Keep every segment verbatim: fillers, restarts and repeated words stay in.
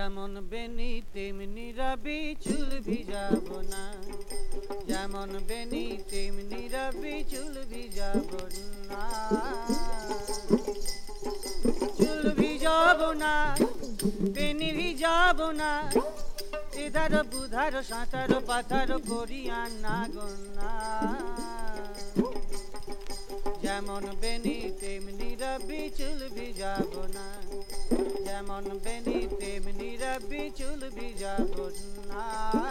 যেমন বেনি তেমনি রবি চুল ভিজাবো না, যেমন বেনি তেমনি রবি চুল ভিজাবো না, চুল ভিজাবো না, বেনি ভিজাবো না, এধার বুধার সাঁতার পাথার করিয়া না গোনা। যেমন বেনি তেমনি রবি চুল ভিজাবো না, যেমন বেনি তেমনি রবি চুল ভিজাবো না।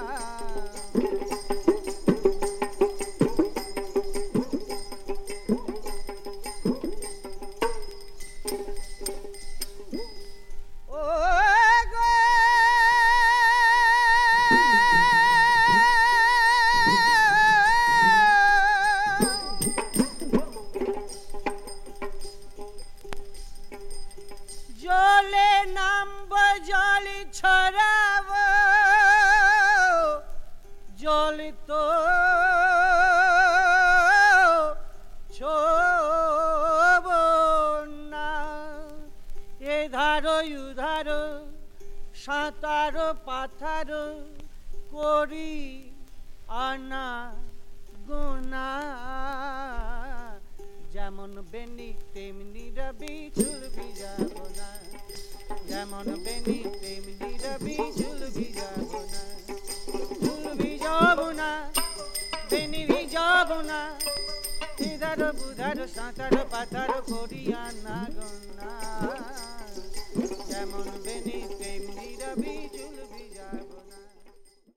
জলে নামব জল ছড়াব, জল তো ছোব না, এধার উধার সাঁতার পাথার করি আনা গোনা। যেমন বেনি তেমনি রবি চুল ভিজাবো না, যেমন বেনি তেমনি রবি চুল ভিজাবো না, চুল ভিজাবো না, বেনি ভিজাবো না, এধার বুধার সাঁতার পাথার করিয়া না গোনা। যেমন বেনি তেমনি রবি